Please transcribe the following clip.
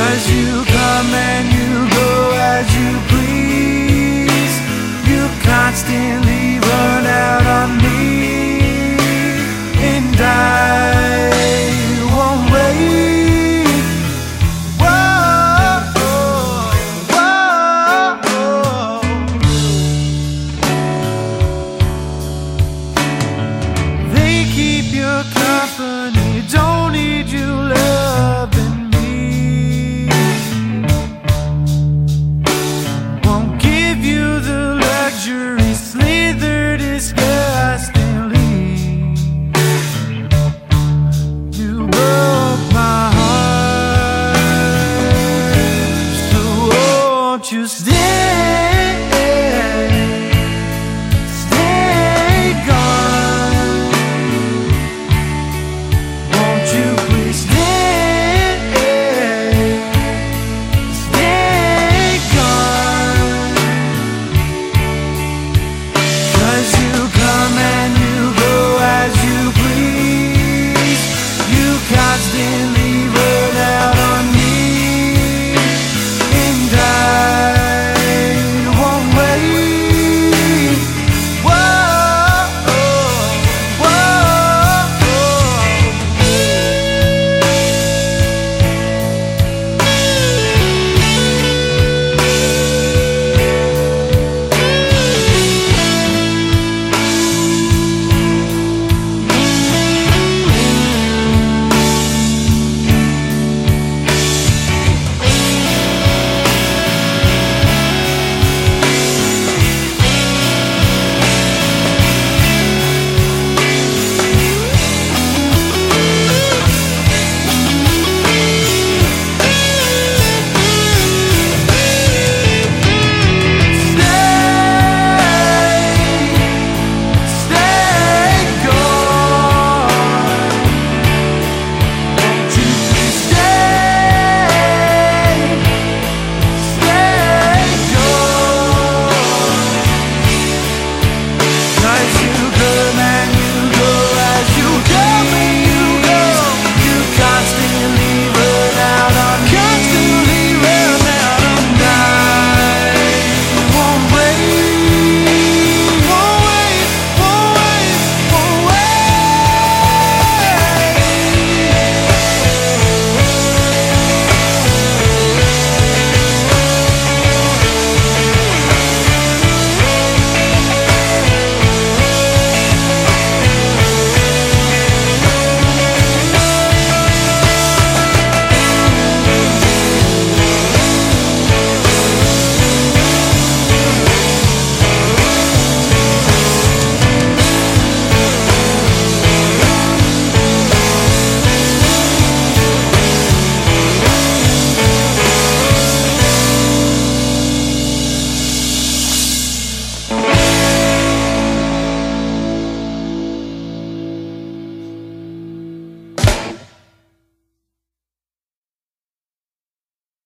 'Cause you come and you go as you please. You constantly run out on me, and I won't wait. Whoa, whoa, whoa. They keep your company, don't need you loving me. Won't give you the luxury, slither disgustingly. You broke my heart, so won't you stay?